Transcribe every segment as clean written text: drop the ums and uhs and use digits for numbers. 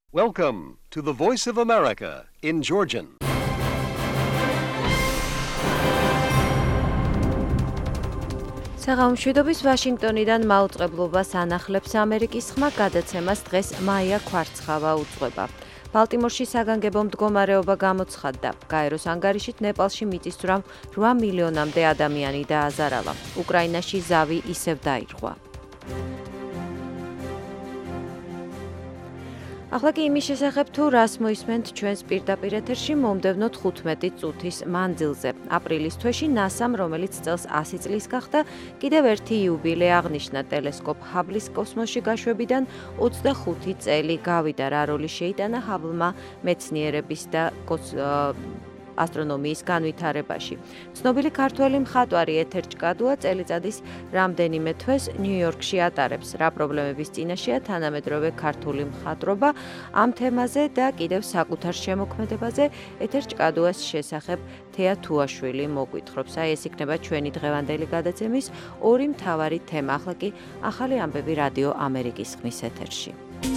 Welcome to the Voice of America in Georgian. საღამომშვიდობის ვაშინგტონიდან მაუწყებლობას ანახლებს ამერიკის ხმა გადაცემას დღეს მაია ქვარცხავა უძღვება. ბალტიმორში საგანგებო მდგომარეობა გამოცხადდა. გაეროს ანგარიშით ნეპალში მიწისძვრამ 8 მილიონამდე ადამიანი დააზარალა. უკრაინაში ზავი ისევ დაირღვა. ახლა კი იმის შესახებ თუ რას მოისმენთ ჩვენს პირდაპირ ეთერში მომდევნო 15 წუთის მანძილზე. აპრილის თვეში NASA-მ, რომელიც წელს 100 წლის გახდა, კიდევ ერთი იუბილე აღნიშნა ტელესკოპ ჰაბლის კოსმოსში გაშვებიდან 25 წელი გავიდა. რა როლი შეიტანა ჰაბლმა მეცნიერების და ასტრონომიის განვითარებაში. ცნობილი ქართველი მხატვარი ეთერ ჭკადუა წელიწადის რამდენიმე თვეს ნიუ-იორკში ატარებს. რა პრობლემების წინაშეა თანამედროვე ქართული მხატვრობა? ამ თემაზე და კიდევ საკუთარ შემოქმედებაზე ეთერ ჭკადუას შესახებ თეა თუაშვილი მოგვითხრობს. ეს იქნება ჩვენი დღევანდელი გადაცემის ორი მთავარი თემა. ახლა კი ახალი ამბები რადიო ამერიკის ხმის ეთერში.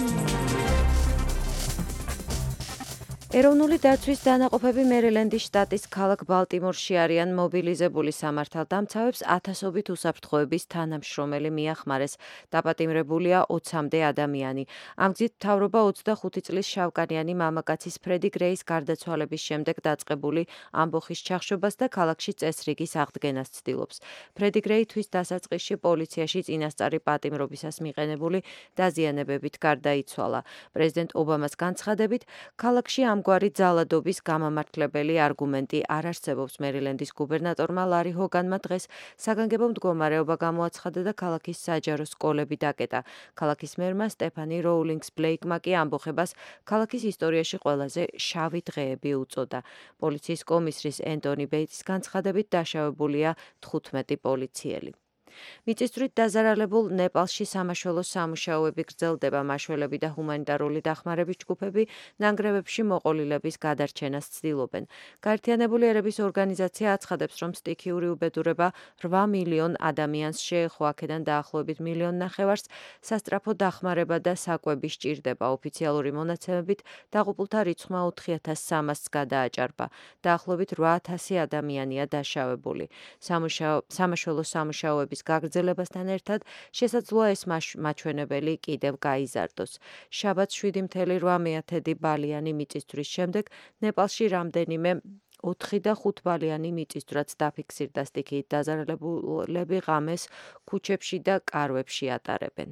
ეროვნული დაცვის დანაყოფები მერილენდის შტატის ქალაქ ბალტიმორში არიან მობილიზებული სამართალდამცავებს ათასობით უსაფრთხოების თანამშრომელი მიახმარეს. დაპატიმრებულია 20-მდე ადამიანი. ამ გზით მთავრობა 25 წლის შავკანიანი მამაკაცის ფრედი გრეის გარდაცვალების შემდეგ დაწყებული ამბოხის ჩახშობას და ქალაქში წესრიგის აღდგენას ცდილობს. ფრედი გრეი თვის დასაწყისში პოლიციაში წინასწარი პატიმრობისას მიყენებული დაზიანებებით გარდაიცვალა. პრეზიდენტ ობამას განცხადებით, ქალაქში ამგვარი ძალადობის გამამართლებელი არგუმენტი არ არსებობს. მერილენდის გუბერნატორმა ლარი ჰოგანმა დღეს საგანგებო მდგომარეობა გამოაცხადა და ქალაქის საჯარო სკოლები დაკეტა. ქალაქის მერმა სტეფანი როულინგს ბლეიკმა კი ამბოხებას ქალაქის ისტორიაში ყველაზე შავი დღეები უწოდა. პოლიციის კომისრის ენტონი ბეიტის განცხადებით დაშავებულია 15 პოლიციელი. მიწისძვრით დაზარალებულ ნეპალში სამაშველო სამუშაოები გრძელდება. მაშველები და ჰუმანიტარული დახმარების ჯგუფები ნანგრევებში მოყოლილების გადარჩენას ცდილობენ. გაერთიანებული ერების ორგანიზაცია აცხადებს, რომ სტიქიური უბედურება 8 მილიონ ადამიანს შეეხო. აქედან დაახლოებით 1,5 მილიონს სასწრაფო დახმარება და საკვები სჭირდება. ოფიციალური მონაცემებით დაღუპულთა რიცხვმა 4,300-ს გადააჭარბა. დაახლოებით 8,000 ადამიანია დაშავებული. სამაშველო სამუშაოების გაგრძელებასთან ერთად შესაძლოა ეს მაჩვენებელი კიდევ გაიზარდოს. შაბათს 7,8 ბალიანი მიწისძვრის შემდეგ ნეპალში რამდენიმე 4 და 5 ბალიანი მიწისძვრაც დაფიქსირდა. სტიქიით დაზარალებულები ღამეს ქუჩებში და კარვებში ატარებენ.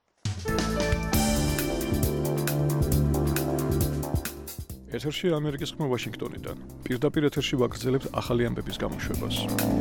ეთერში ამერიკის ხმა ვაშინგტონიდან. პირდაპირ ეთერში ვაგრძელებთ ახალი ამბების გამოშვებას.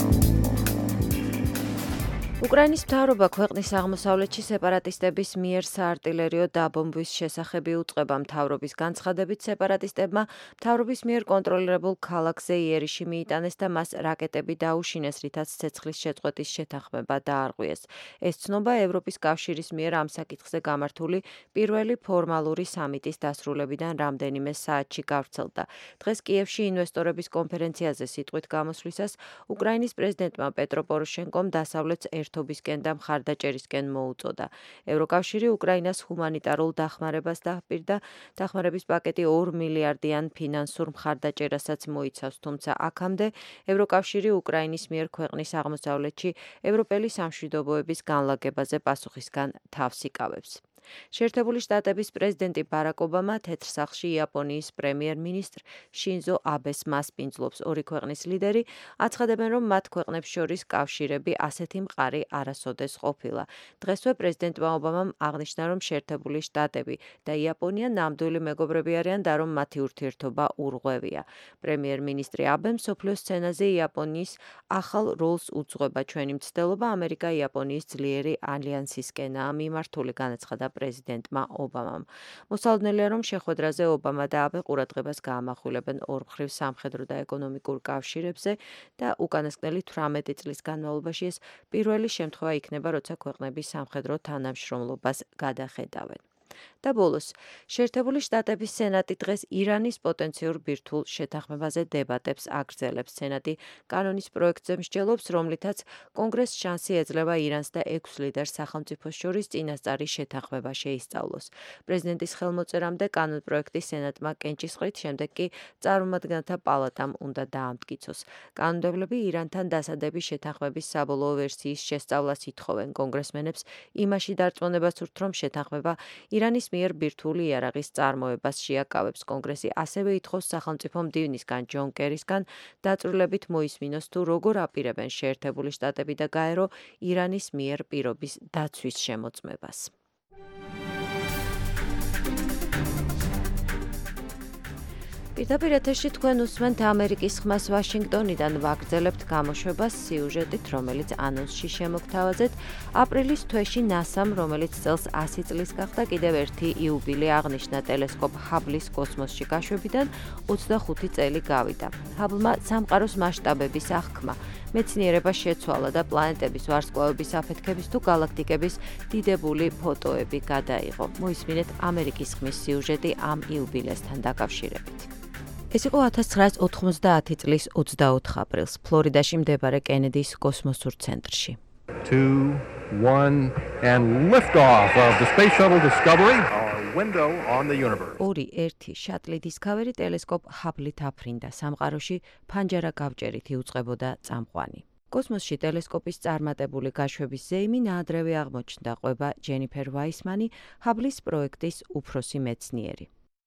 უკრაინის მთავრობა ქვეყნის აღმოსავლეთში სეპარატისტების მიერ საარტილერიო დაბომბვის შესახები უწყება. მთავრობის განცხადებით, სეპარატისტებმა მთავრობის მიერ კონტროლირებულ ქალაქზე იერიში მიიტანეს და მას რაკეტები დაუშინეს, რითაც ცეცხლის შეწყვეტის შეთანხმება დაარღვიეს. ეს ცნობა ევროპის კავშირის მიერ ამ საკითხზე გამართული პირველი ფორმალური სამიტის დასრულებიდან რამდენიმე საათში გავრცელდა. დღეს კიევში ინვესტორების კონფერენციაზე სიტყვით გამოსვლისას უკრაინის პრეზიდენტმა პეტრო პოროშენკომ დასავლეთს ერთობისკენ და მხარდაჭერისკენ მოუწოდა. ევროკავშირი უკრაინას ჰუმანიტარულ დახმარებას დაჰპირდა. დახმარების პაკეტი 2 მილიარდიან ფინანსურ მხარდაჭერასაც მოიცავს, თუმცა აქამდე ევროკავშირი უკრაინის მიერ ქვეყნის აღმოსავლეთში ევროპელი სამშვიდობოების განლაგებაზე პასუხისგან თავს იკავებს. შეერთებული შტატების პრეზიდენტი ბარაკ ობამა თეთრ სახლში იაპონიის პრემიერ-მინისტრ შინზო აბეს მასპინძლობს. ორი ქვეყნის ლიდერი აცხადებენ, რომ მათ ქვეყნებს შორის კავშირები ასეთი მყარი არასოდეს ყოფილა. დღესვე პრეზიდენტმა ობამამ აღნიშნა, რომ შეერთებული შტატები და იაპონია ნამდვილი მეგობრები არიან და რომ მათი ურთიერთობა ურღვევია. პრემიერ-მინისტრი აბემ მსოფლიო სცენაზე იაპონიის ახალ როლს უძღვება. ჩვენი მცდელობა ამერიკა-იაპონიის ძლიერი ალიანსისკენაა მიმართული, განაცხადა პრეზიდენტმა ობამამ. მოსალოდნელია, რომ შეხვედრაზე ობამა და აბე ყურადღებას გაამახვილებენ ორმხრივ სამხედრო და ეკონომიკურ კავშირებზე და უკანასკნელი 18 წლის განმავლობაში ეს პირველი შემთხვევა იქნება, როცა ქვეყნები სამხედრო თანამშრომლობას გადახედავენ. და ბოლოს, შეერთებული შტატების სენატი დღეს ირანის პოტენციურ ბირთვულ შეთანხმებაზე დებატებს აგრძელებს. სენატი კანონის პროექტზე მსჯელობს, რომლითაც კონგრესს შანსი ეძლევა ირანს და 6 ლიდერს სახელმწიფოს შორის წინასწარი შეთანხმება შეისწავლოს. პრეზიდენტის ხელმოწერამდე კანონპროექტი სენატმა კენჭისყრით, შემდეგ კი წარმომადგენელთა პალატამ უნდა დაამტკიცოს. კანონმდებლები ირანთან დასადების შეთანხმების საბოლოო ვერსიის შესწავლას ითხოვენ. კონგრესმენებს იმაში დარწმუნებას სურთ, რომ შეთანხმება ირანის მიერ ბირთვული იარაღის წარმოებას შეაკავებს. კონგრესი ასევე ითხოვს სახელმწიფო მდივნისგან ჯონ კერისგან დაწვრილებით მოისმინოს თუ როგორ აპირებენ შეერთებული შტატები და გაერო ირანის მიერ პირობის დაცვის შემოწმებას. პირდაპირ ეთერში თქვენ უსმენთ ამერიკის ხმას ვაშინგტონიდან ვაგრძელებთ გამოშვებას სიუჟეტით, რომელიც ანონსში შემოგთავაზეთ. აპრილის თვეში NASA-მ, რომელიც წელს 100 წლის გახდა, კიდევ ერთი იუბილე აღნიშნა ტელესკოპ ჰაბლის კოსმოსში გაშვებიდან 25 წელი გავიდა. ჰაბლმა სამყაროს მასშტაბების აღქმა, მეცნიერება შეცვალა და პლანეტების ვარსკვლავების აფეთქების თუ გალაქტიკების დიდებული ფოტოები გადაიღო. მოისმინეთ ამერიკის ხმის სიუჟეტი ამ იუბილესთან დაკავშირებით. ეს იყო 1990 წლის 24 აპრილს, ფლორიდაში მდებარე კენედის კოსმოსურ ცენტრში. 2, 1 and liftoff of the Space Shuttle Discovery, our window on the universe. 2-1 შატლი დისკავერი ტელესკოპ ჰაბლით აფრინდა. სამყაროში ფანჯარა გავჭერით იუწყებოდა წამყვანი. კოსმოსში ტელესკოპის წარმატებული გაშვების ზეიმი ნაადრევე აღმოჩნდა, ყვება ჯენიფერ ვაისმანი, ჰაბლის პროექტის უფროსი მეცნიერი.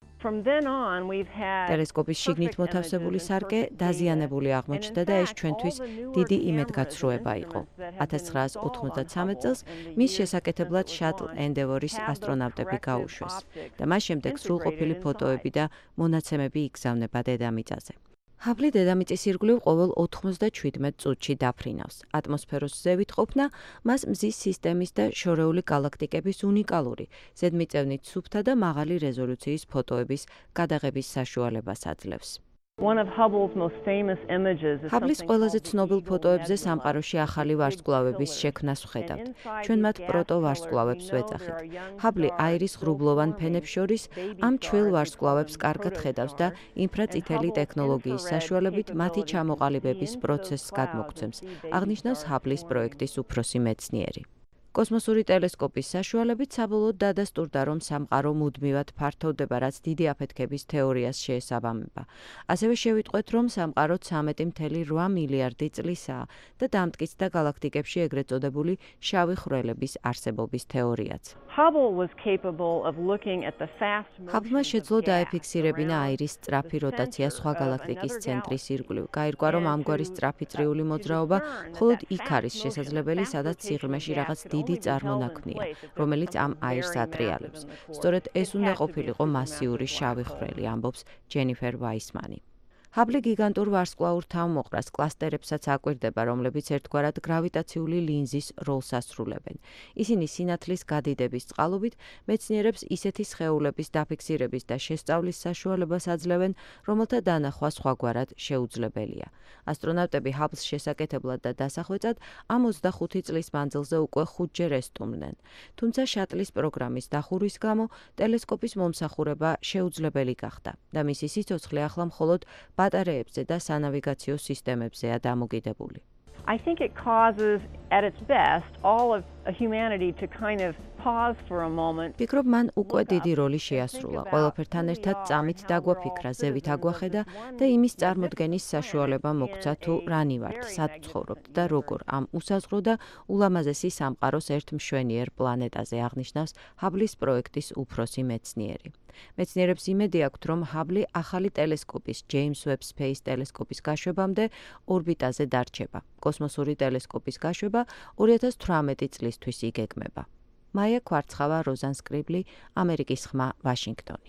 ტელესკოპის შიგნით მოთავსებული სარკე დაზიანებული აღმოჩნდა და ეს ჩვენთვის დიდი იმედგაცრუება იყო. 1993 წელს მის შესაკეთებლად შატლ ენდევორის ასტრონავტები გაუშვეს და მას შემდეგ სრულყოფილი ფოტოები და მონაცემები იგზავნება დედამიწაზე. ჰაბლი დედამიწის ირგვლივ ყოველ 97 წუთში დაფრინავს. ატმოსფეროს ზევით ყოფნა მას მზის სისტემის და შორეული გალაქტიკების უნიკალური, ზედმიწევნით სუფთა და მაღალი რეზოლუციის ფოტოების გადაღების საშუალებას აძლევს. ჰაბლის ყველაზე ცნობილ ფოტოებზე სამყაროში ახალი ვარსკვლავების შექმნას ვხედავთ. ჩვენ მათ პროტოვარსკვლავებს ვეძახით. ჰაბლი აირის ღრუბლოვან ფენებს შორის ამ ჩვეულ ვარსკვლავებს კარგად ხედავს და ინფრაწითელი ტექნოლოგიის საშუალებით მათი ჩამოყალიბების პროცესს გადმოგვცემს, აღნიშნავს ჰაბლის პროექტის უფროსი მეცნიერი. კოსმოსური ტელესკოპის საშუალებით საბოლოოდ დადასტურდა, რომ სამყარო მუდმივად ფართოვდება, რაც დიდი აფეთქების თეორიას შეესაბამება. ასევე შევიტყვეთ, რომ სამყარო 13.8 მილიარდი წლისაა და დამტკიცდა გალაქტიკებში ეგრეთ წოდებული შავი ხვრელების არსებობის თეორიაც. ჰაბლმა შეძლო დაეფიქსირებინა აირის სწრაფი როტაცია სხვა გალაქტიკის ცენტრის ირგვლივ. გაირკვა, რომ ამგვარი სწრაფი წრიული მოძრაობა მხოლოდ იქ არის შესაძლებელი, სადაც სიღრმეში რაღაც დიდი წარმონაქმნია, რომელიც ამ აირს ატრიალებს. სწორედ ეს უნდა ყოფილიყო მასიური შავი ხვრელი, ამბობს ჯენიფერ ვაისმანი. ჰაბლი გიგანტურ ვარსკვლავურ თავმოყრას კლასტერებსაც აკვირდება, რომლებიც ერთგვარად გრავიტაციული ლინზის როლს ასრულებენ. ისინი სინათლის გადიდების წყალობით მეცნიერებს ისეთი სხეულების დაფიქსირების და შესწავლის საშუალებას აძლევენ, რომელთა დანახვა სხვაგვარად შეუძლებელია. ასტრონავტები ჰაბლს შესაკეთებლად და დასახვეწად ამ 25 წლის მანძილზე უკვე 5-ჯერ ესტუმრნენ. თუმცა შატლის პროგრამის დახურვის გამო ტელესკოპის მომსახურება შეუძლებელი გახდა და მისი სიცოცხლე ახლა მხოლოდ ბატარეებზე და სანავიგაციო სისტემებზეა დამოკიდებული. I think it causes at its best all of humanity to kind of pause for a moment. ვფიქრობ, მან უკვე დიდი როლი შეასრულა. ყველაფერთან ერთად წამით დაგვაფიქრა, ზევით აგვახედა და იმის წარმოდგენის საშუალება მოგცა თუ რანი ვართ, სად ცხოვრობთ და როგორ ამ უსაზღრო და ულამაზესი სამყაროს ერთ მშვენიერ პლანეტაზე, აღნიშნავს ჰაბლის პროექტის უფროსი მეცნიერი. მეცნიერებს იმედი აქვთ, რომ ჰაბლი ახალი ტელესკოპის, ჯეიმს ვებ სპეის ტელესკოპის გაშვებამდე ორბიტაზე დარჩება. კოსმოსური ტელესკოპის გაშვება 2018 წლისთვის იგეგმება. მაია კვარცხავა, როზან სკრიბლი, ამერიკის ხმა, ვაშინგტონი.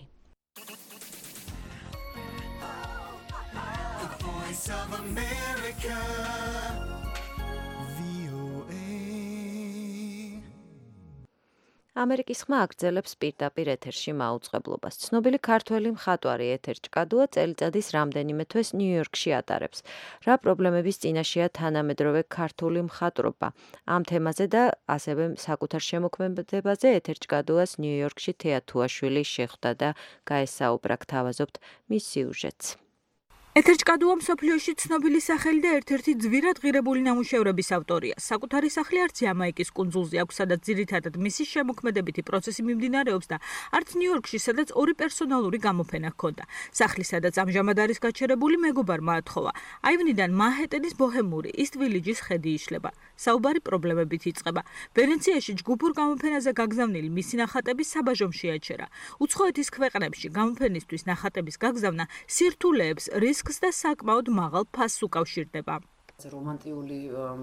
ამერიკის ხმა აგრძელებს პირდაპირ ეთერში მაუწყებლობას. ცნობილი ქართველი მხატვარი ეთერ ჭკადუა წელიწადის რამდენიმე თვეს ნიუ-იორკში ატარებს. რა პრობლემების წინაშეა თანამედროვე ქართული მხატვრობა? ამ თემაზე და ასევე საკუთარ შემოქმედებაზე ეთერ ჭკადუას ნიუ-იორკში თეა თუაშვილი შეხვდა და გაესაუბრა. გთავაზობთ მის სიუჟეტს. ეთერ ჭკადუა მსოფლიოში ცნობილი სახელი და ერთ-ერთი ძვირად ღირებული ნამუშევრების ავტორია. საკუთარი სახლი არც იამაიკის კუნძულზე აქვს, სადაც ძირითადად მისი შემოქმედებითი პროცესი მიმდინარეობს და არც ნიუ-იორკში, სადაც ორი პერსონალური გამოფენა ჰქონდა. სახლი, სადაც ამჟამად არის გაჩერებული, მეგობარმა ათხოვა. აივნიდან მანჰეტენის ბოჰემური ისტ-ვილიჯის ხედი იშლება. საუბარი პრობლემებით იწყება. ვენეციაში ჯგუფურ გამოფენაზე გაგზავნილი მისი ნახატები საბაჟომ შეაჩერა. უცხოეთის ქვეყნებში გამოფენისთვის ნახატების გაგზავნა სირთულეებს, რისკს და საკმაოდ მაღალ ფასს უკავშირდება. რომანტიული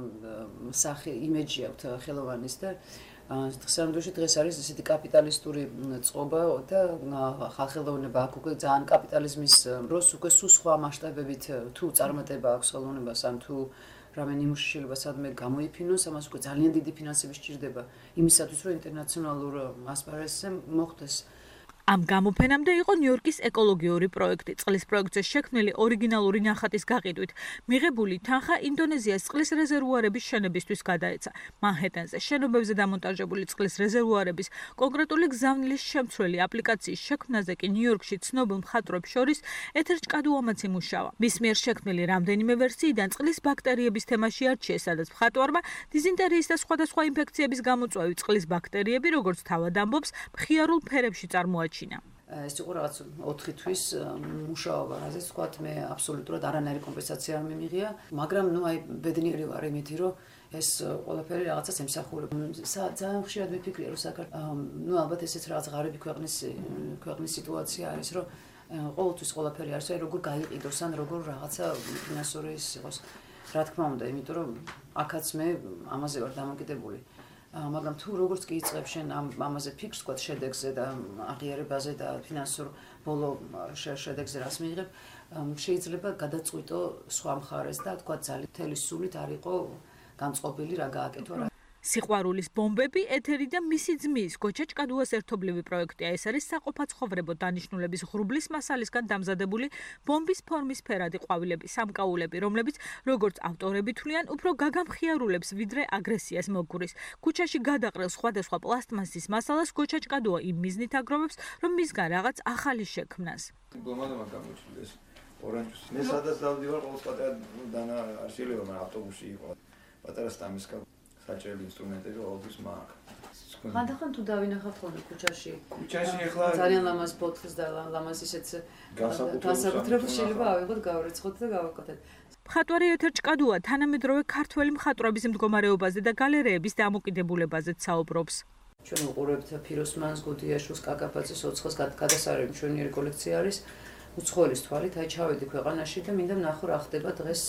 სახე იმეჯი აქვს ხელოვანის და დღესამდღეში დღეს არის ესეთი კაპიტალისტური წყობა და ხალხელოვნება აქ უკვე ძალიან კაპიტალიზმის დროს უკვე სულ სხვა მასშტაბებით თუ წარმატება აქვს ხელოვნებას ან თუ რამე ნიმუში შეიძლება სადმე გამოიფინოს, ამას უკვე ძალიან დიდი ფინანსები სჭირდება იმისათვის, რომ ინტერნაციონალურ ასპარესზე მოხვდეს. ამ გამოფენამდე იყო ნიუ-იორკის ეკოლოგიური პროექტი. წყლის პროექტზე შექმნილი ორიგინალური ნახატის გაყიდვით მიღებული თანხა ინდონეზიას წყლის რეზერვუარების შენებისთვის გადაეცა. მანჰეტენზე შენობებზე დამონტაჟებული წყლის რეზერვუარების კონკრეტული გზავნილის შემცვლელი აპლიკაციის შექმნაზე კი ნიუ-იორკში ცნობილ მხატვრებს შორის ეთერ ჭკადუამაც იმუშავა. მის მიერ შექმნილი რამდენიმე ვერსიიდან წყლის ბაქტერიების თემაში არჩიეს, სადაც მხატვარმა დიზინტერიის და სხვადასხვა ინფექციების გამოწვევი წყლის ბაქტერიები, როგორც თავად ამბობს, მხიარულ ფერებში წარმოაჩინა. ეს იყო რაღაც 4 თვის მუშაობა, რაზეც ვთქვათ, მე აბსოლუტურად არანაირი კომპენსაცია არ მიმიღია, მაგრამ აი ბედნიერი ვარ იმითი, რომ ეს ყველაფერი რაღაცას ემსახურება. ძალიან ხშირად ვიფიქრე, რომ ალბათ ესეც რაღაც ღარიბი ქვეყნის სიტუაცია არის, რომ ყოველთვის ყველაფერი არის, როგორ გაიყიდოს ან როგორ რაღაცა ფინანსური იყოს. რა თქმა უნდა, იმიტომ რომ აქაც მე ამაზე ვარ დამოკიდებული. მაგრამ თუ როგორც კი იწყებ შენ ამაზე ფიქრს, თქვა შედეგზე და აღიარებაზე და ფინანსურ ბოლო შედეგზე რას მიიღებ, შეიძლება გადაწყვიტო სხვა მხარეს და თქვა ძალიან მთელი სულით არ იყო განწყობილი რა გააკეთო რა. სიყვარულის ბომბები ეთერი და მისი ძმის გოჩა ჭკადუას ერთობლივი პროექტია. ეს არის საყოფაცხოვრებო დანიშნულების ღრუბლის მასალისგან დამზადებული ბომბის ფორმის ფერადი ყვავილები, სამკაულები, რომლებიც როგორც ავტორები თვლიან, უფრო გაგამხიარულებს ვიდრე აგრესიას მოგურის. ქუჩაში გადაყრილ სხვადასხვა პლასტმასის მასალას გოჩა ჭკადუა იმ მიზნით აგროვებს, რომ მისგან რაღაც ახალი შექმნას. ბლომადმა გამოჩნდეს ორანჟის. მე სადაც დავდივარ, ყოველ პატარა დანა არ შეიძლება, მაგრამ ავტობუსში იყო. პატარა სტამისკა საჭიროები ინსტრუმენტები ყოველთვის მაქვს. ხანდახან თუ დავინახავთ ხოლმე ქუჩაში. ქუჩაში ახლა ძალიან ლამაზ ბოთლს და ლამაზ ისეთ განსაკუთრებულ შეიძლება ავიღოთ, გავარიცხოთ და გავაკეთოთ. მხატვარი ეთერ ჭკადუა თანამედროვე ქართველი მხატვრების მდგომარეობაზე და გალერეების დამოკიდებულებაზეც საუბრობს. ჩვენ ვუყურებთ ფიროსმანს, გუდიაშვილს, კაკაბაძის, ოცხოს გადასარევი მშვენიერი კოლექცია არის. უცხოელის თვალით აი ჩავედი ქვეყანაში და მინდა ვნახო რა ხდება დღეს.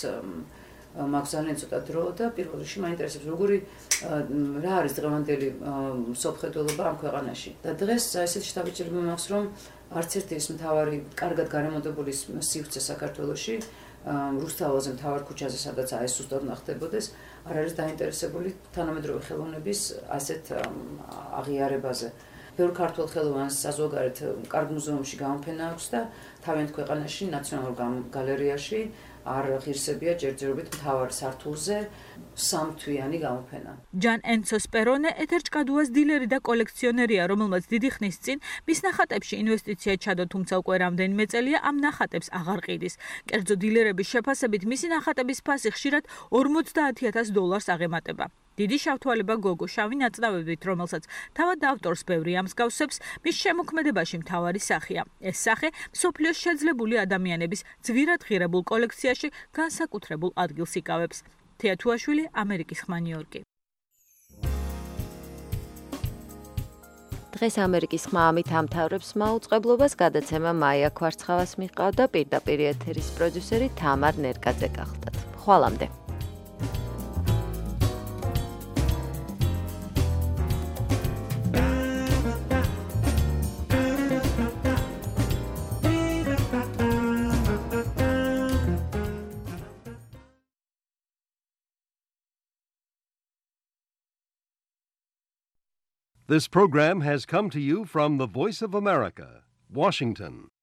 მაქვს ძალიან ცოტა დრო და პირველ რიგში მაინტერესებს რა არის დღევანდელი სოფხედელობა ამ ქვეყანაში. და დღეს ესეთ შთაბეჭდილება მაქვს, რომ არც ერთი ის მთავარი კარგად გარემონტებული სივრცე საქართველოში, რუსთაველზე მთავარ ქუჩაზე, სადაც ეს ზუსტად ნახდებოდეს, არ არის დაინტერესებული თანამედროვე ხელოვნების ასეთ აღიარებაზე. ბევრ ქართველ ხელოვანს საზოგადოებრივ კარგ მუზეუმში გამოფენა აქვს და თავიანთ ქვეყანაში ნაციონალურ გალერეაში არ ღირსებია ჯერჯერობით მთავარ სართულზე სამთვიანი გამოფენა. ჯან ენცო სპერონე ეთერ ჭკადუას დილერი და კოლექციონერია, რომელმაც დიდი ხნის წინ მის ნახატებში ინვესტიცია ჩადო, თუმცა უკვე რამდენიმე წელია ამ ნახატებს აღარ ყიდის. კერძო დილერების შეფასებით მისი ნახატების ფასი ხშირად $50,000 აღემატება. დიდი შავთვალება გოგო შავი ნაწნავებით, რომელსაც თავად ავტორს ბევრი ამსგავსებს, მის შემოქმედებაში მთავარი სახეა. ეს სახე მსოფლიოს შეძლებული ადამიანების ძვირად ღირებულ კოლექციაში განსაკუთრებულ ადგილს იკავებს. თეა თუაშვილი, ამერიკის ხმა, ნიუ-იორკი. დღეს ამერიკის ხმა ამით ამთავრებს მაუწყებლობას. გადაცემა მაია ქვარცხავას მიჰყავდა, პირდაპირ ეთერის პროდიუსერი თამარ ნერკაძე გახლდათ. ხვალამდე. This program has come to you from the Voice of America, Washington.